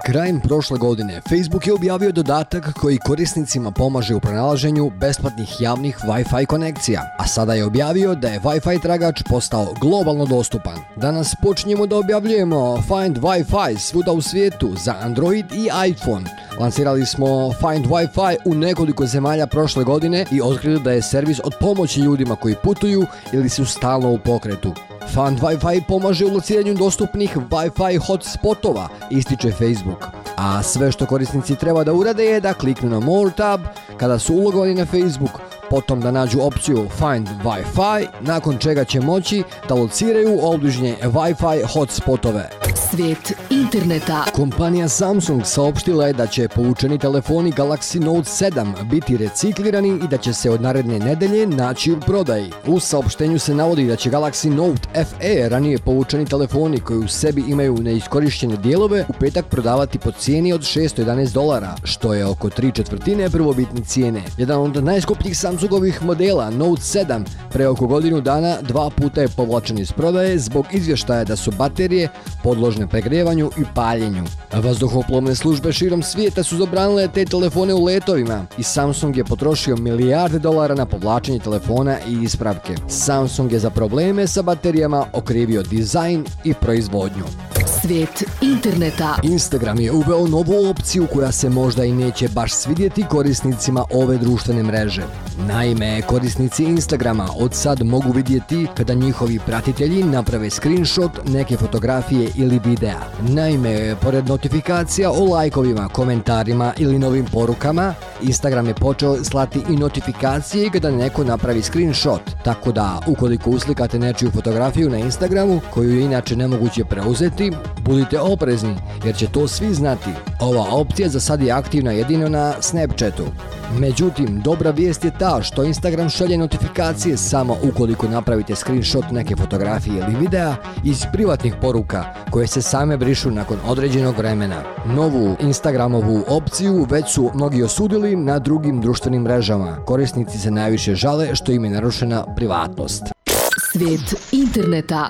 Krajem prošle godine Facebook je objavio dodatak koji korisnicima pomaže u pronalaženju besplatnih javnih Wi-Fi konekcija, a sada je objavio da je Wi-Fi tragač postao globalno dostupan. Danas počinjemo da objavljujemo Find Wi-Fi svuda u svijetu za Android i iPhone. Lansirali smo Find Wi-Fi u nekoliko zemalja prošle godine i otkrili da je servis od pomoći ljudima koji putuju ili su stalno u pokretu. Find Wi-Fi pomaže u lociranju dostupnih Wi-Fi hotspotova, ističe Facebook. A sve što korisnici treba da urade je da kliknu na More tab kada su ulogovani na Facebook, potom da nađu opciju Find Wi-Fi, nakon čega će moći da lociraju obližnje Wi-Fi hotspotove. Svijet interneta. Kompanija Samsung saopštila je da će povučeni telefoni Galaxy Note 7 biti reciklirani i da će se od naredne nedelje naći u prodaji. U saopštenju se navodi da će Galaxy Note FE, ranije povučeni telefoni koji u sebi imaju neiskorišćene dijelove, u petak prodavati po cijeni od $611, što je oko 3/4 prvobitne cijene. Jedan od najskupljih Samsungovih modela, Note 7, pre oko godinu dana 2 puta je povlačen iz prodaje zbog izvještaja da su baterije podložne pregrevanju i paljenju. Vazduhoplovne službe širom svijeta su zabranile te telefone u letovima i Samsung je potrošio milijarde dolara na povlačenje telefona i ispravke. Samsung je za probleme sa baterijama okrivio dizajn i proizvodnju. Svijet interneta. Instagram je uveo novu opciju koja se možda i neće baš svidjeti korisnicima ove društvene mreže. Naime, korisnici Instagrama od sad mogu vidjeti kada njihovi pratitelji naprave screenshot neke fotografije ili videa. Naime, pored notifikacija o lajkovima, komentarima ili novim porukama, Instagram je počeo slati i notifikacije kada neko napravi screenshot, tako da ukoliko uslikate nečiju fotografiju na Instagramu koju je inače nemoguće preuzeti, budite oprezni jer će to svi znati. Ova opcija za sad je aktivna jedino na Snapchatu. Međutim, dobra vijest je ta što Instagram šalje notifikacije samo ukoliko napravite screenshot neke fotografije ili videa iz privatnih poruka koje se same brišu nakon određenog vremena. Novu Instagramovu opciju već su mnogi osudili na drugim društvenim mrežama. Korisnici se najviše žale što im je narušena privatnost. Svijet interneta.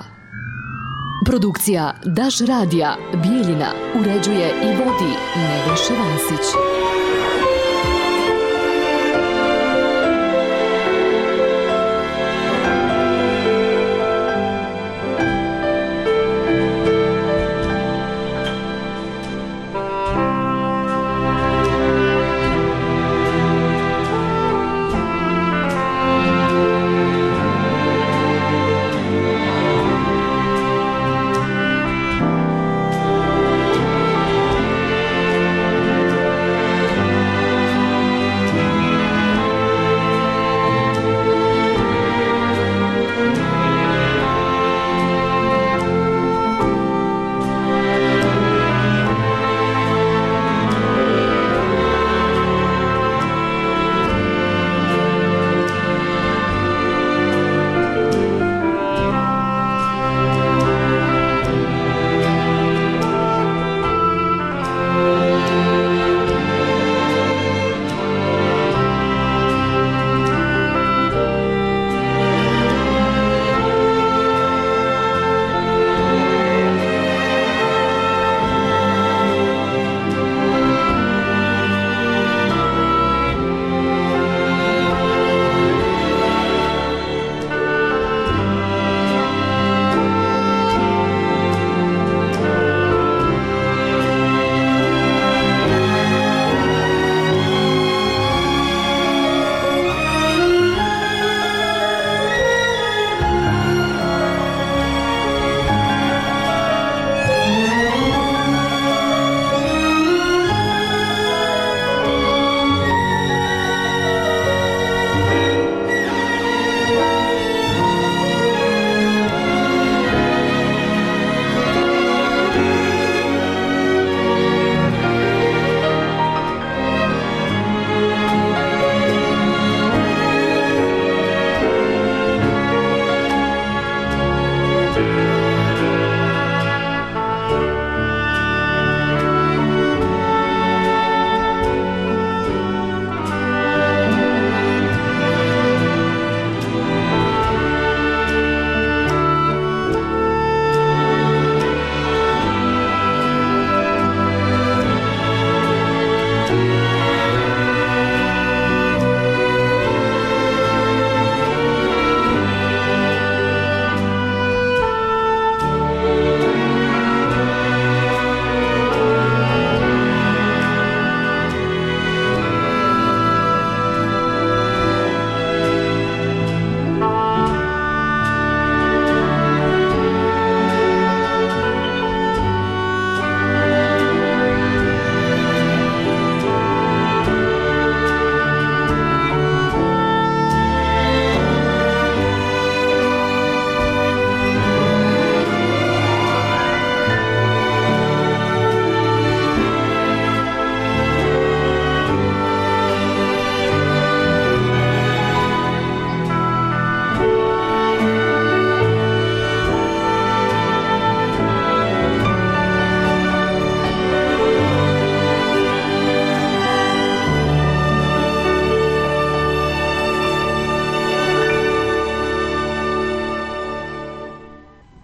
Produkcija Daš radija Bijeljina uređuje i vodi Nebojša Vasić.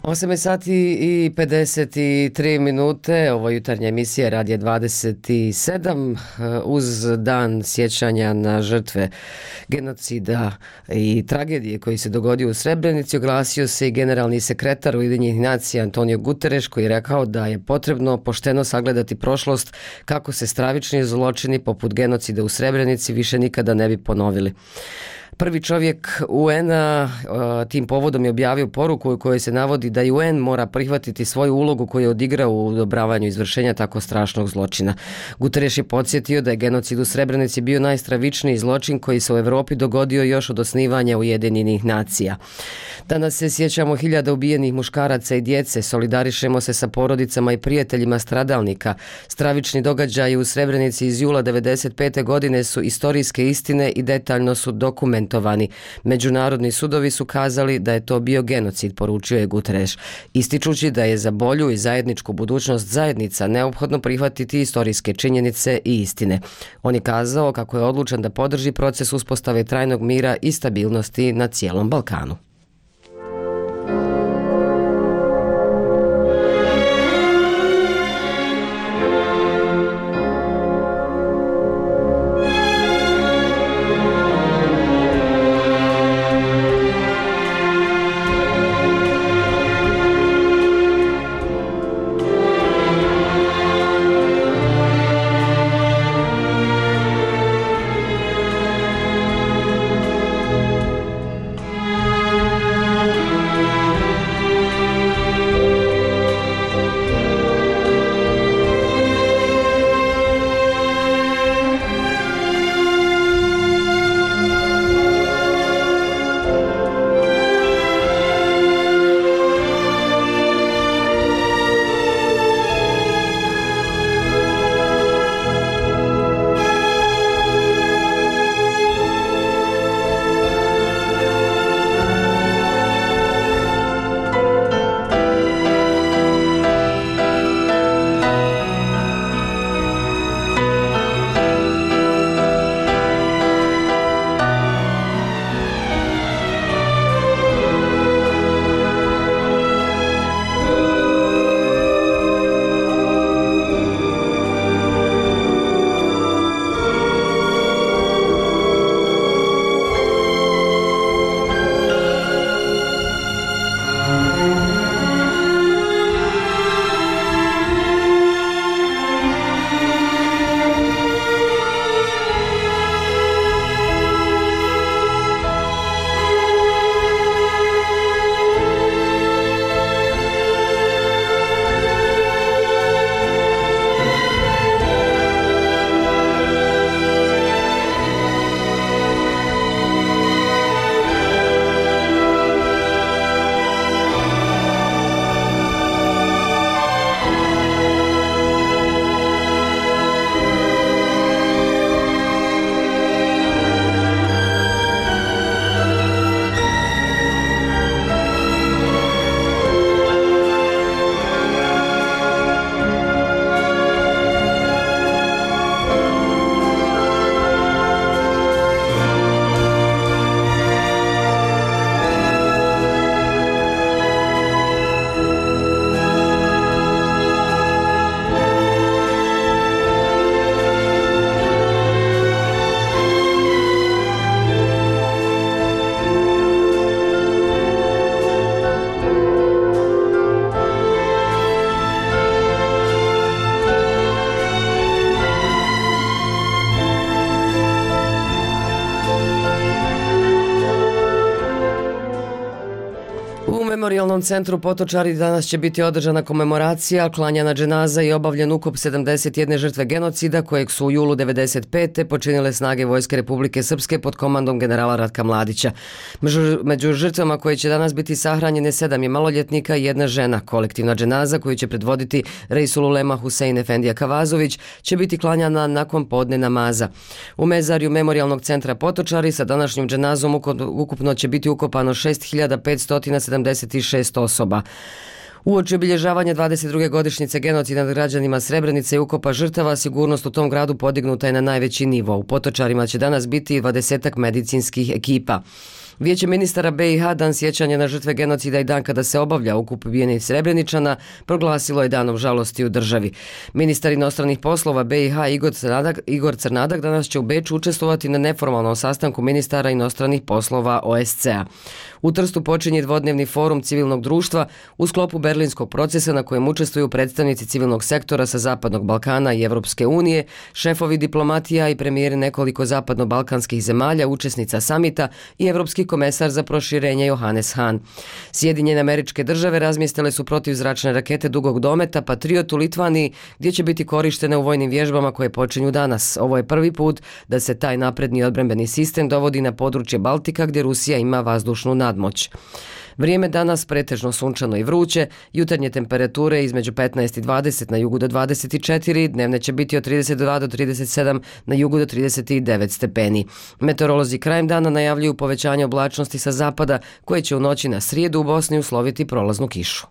8 sati i 53 minute, ovo jutarnja emisija Radija 27 uz dan sjećanja na žrtve genocida i tragedije koji se dogodio u Srebrenici. Oglasio se i generalni sekretar Ujedinjenih nacija Antonio Guterres koji je rekao da je potrebno pošteno sagledati prošlost kako se stravični zločini poput genocida u Srebrenici više nikada ne bi ponovili. Prvi čovjek UN-a tim povodom je objavio poruku u kojoj se navodi da UN mora prihvatiti svoju ulogu koju je odigrao u odobravanju izvršenja tako strašnog zločina. Guterres je podsjetio da je genocid u Srebrenici bio najstravičniji zločin koji se u Europi dogodio još od osnivanja Ujedinjenih nacija. Danas se sjećamo hiljada ubijenih muškaraca i djece, solidarišemo se sa porodicama i prijateljima stradalnika. Stravični događaji u Srebrenici iz jula 1995. godine su istorijske istine i detaljno su dokumentovani. Međunarodni sudovi su kazali da je to bio genocid, poručio je Guterres, ističući da je za bolju i zajedničku budućnost zajednica neophodno prihvatiti istorijske činjenice i istine. On je kazao kako je odlučan da podrži proces uspostave trajnog mira i stabilnosti na cijelom Balkanu. Memorijalnom centru Potočari danas će biti održana komemoracija, klanjana dženaza i obavljen ukop 71 žrtve genocida kojeg su u julu 1995. počinile snage Vojske Republike Srpske pod komandom generala Ratka Mladića. Među žrtvama koje će danas biti sahranjene 7 je maloljetnika i 1 žena. Kolektivna dženaza koju će predvoditi Reisul Ulema Husein Efendija Kavazović će biti klanjana nakon podne namaza. U mezarju Memorijalnog centra Potočari sa današnjim dženazom ukupno će biti ukopano 6576 osoba. Uoči obilježavanja 22. godišnjice genocida nad građanima Srebrenice i ukopa žrtava, sigurnost u tom gradu podignuta je na najveći nivo. U Potočarima će danas biti 20 medicinskih ekipa. Vijeće ministara BiH Dan sjećanja na žrtve genocida i dan kada se obavlja ukup ubijenih Srebreničana proglasilo je danom žalosti u državi. Ministar inostranih poslova BiH Igor Crnadak danas će u Beču učestvovati na neformalnom sastanku ministara inostranih poslova OSCE-a. U Trstu počinje dvodnevni forum civilnog društva u sklopu berlinskog procesa na kojem učestvuju predstavnici civilnog sektora sa Zapadnog Balkana i Evropske unije, šefovi diplomatija i premijeri nekoliko zapadno-balkanskih zemalja, učesnica samita i evropski komesar za proširenje Johannes Hahn. Sjedinjene Američke Države razmjestile su protivzračne rakete dugog dometa Patriot u Litvaniji, gdje će biti korištene u vojnim vježbama koje počinju danas. Ovo je prvi put da se taj napredni odbrambeni sistem dovodi na područje Baltika gdje Rusija ima vazdušnu nadmoć. Vrijeme danas pretežno sunčano i vruće, jutarnje temperature između 15 i 20, na jugu do 24, dnevne će biti od 32 do 37, na jugu do 39 stepeni. Meteorolozi krajem dana najavljuju povećanje oblačnosti sa zapada, koje će u noći na srijedu u Bosni usloviti prolaznu kišu.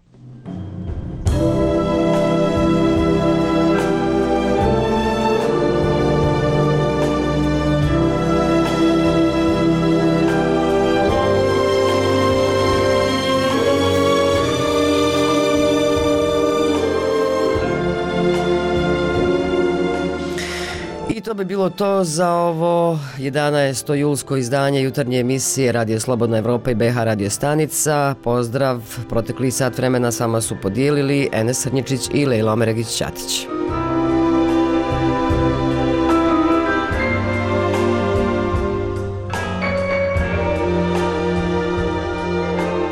To bi bilo to za ovo 11. julsko izdanje jutarnje emisije Radio Slobodna Evropa i BiH radio stanica. Pozdrav, protekli sat vremena s vama su podijelili Enes Srnjičić i Lejla Omeregić-Ćatić.